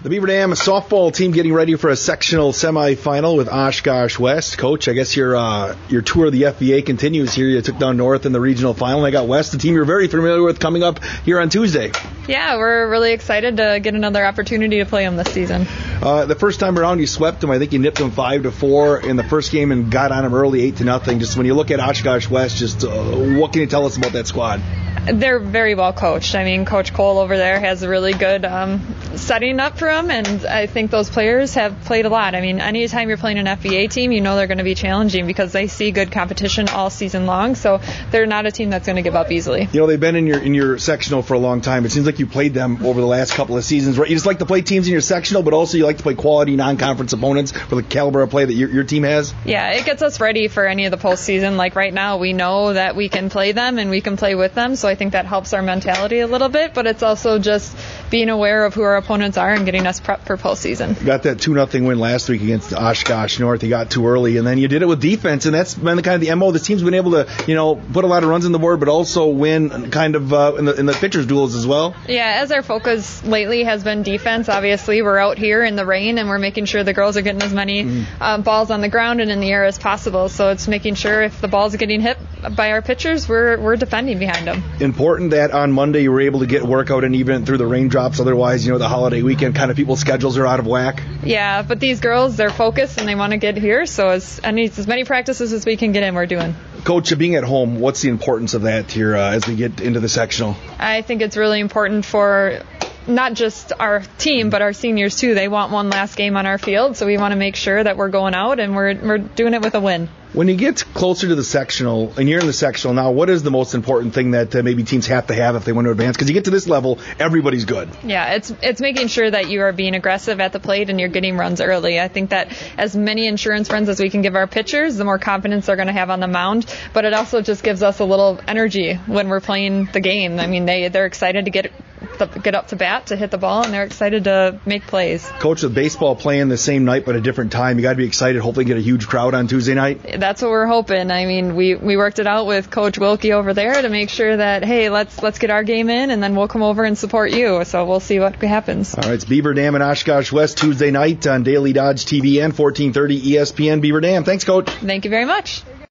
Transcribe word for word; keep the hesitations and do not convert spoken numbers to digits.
The Beaver Dam softball team getting ready for a sectional semifinal with Oshkosh West. Coach, I guess your uh, your tour of the F B A continues here. You took down North in the regional final. I got West, the team you're very familiar with, coming up here on Tuesday. Yeah, we're really excited to get another opportunity to play them this season. Uh, the first time around, you swept them. I think you nipped them five to four in the first game and got on them early, eight to nothing. Just when you look at Oshkosh West, just uh, what can you tell us about that squad? They're very well coached. I mean, Coach Cole over there has a really good um, setting up for them, and I think those players have played a lot. I mean, anytime you're playing an F B A team, you know they're going to be challenging because they see good competition all season long, so they're not a team that's going to give up easily. You know, they've been in your in your sectional for a long time. It seems like you played them over the last couple of seasons, right? You just like to play teams in your sectional, but also you like to play quality non-conference opponents for the caliber of play that your, your team has? Yeah, it gets us ready for any of the postseason. Like right now, we know that we can play them and we can play with them, so I think that helps our mentality a little bit, but it's also just being aware of who our opponents are and getting us prepped for postseason. You got that two nothing win last week against Oshkosh North. You got too early, and then you did it with defense, and that's been the kind of the M O. This team's been able to, you know, put a lot of runs on the board, but also win kind of uh, in the in the pitchers' duels as well. Yeah, as our focus lately has been defense, obviously we're out here in the rain, and we're making sure the girls are getting as many mm-hmm. uh, balls on the ground and in the air as possible. So it's making sure if the ball's getting hit by our pitchers, we're we're defending behind them. Important that on Monday you were able to get workout and even through the raindrops. Otherwise, you know, the holiday weekend kind of people's schedules are out of whack. Yeah, but these girls, they're focused and they want to get here, so as, any, as many practices as we can get in, we're doing. Coach, being at home, what's the importance of that here uh, as we get into the sectional? I think it's really important for not just our team, but our seniors too. They want one last game on our field, so we want to make sure that we're going out and we're we're doing it with a win. When you get closer to the sectional, and you're in the sectional now, what is the most important thing that uh, maybe teams have to have if they want to advance? Because you get to this level, everybody's good. Yeah, it's it's making sure that you are being aggressive at the plate and you're getting runs early. I think that as many insurance runs as we can give our pitchers, the more confidence they're going to have on the mound. But it also just gives us a little energy when we're playing the game. I mean, they, they're excited to get the, get up to bat, to hit the ball, and they're excited to make plays. Coach, with baseball playing the same night but a different time, you got to be excited, hopefully get a huge crowd on Tuesday night. That's what we're hoping. I mean, we, we worked it out with Coach Wilkie over there to make sure that, hey, let's let's get our game in, and then we'll come over and support you. So we'll see what happens. All right, it's Beaver Dam and Oshkosh West Tuesday night on Daily Dodge T V and fourteen thirty E S P N Beaver Dam. Thanks, Coach. Thank you very much.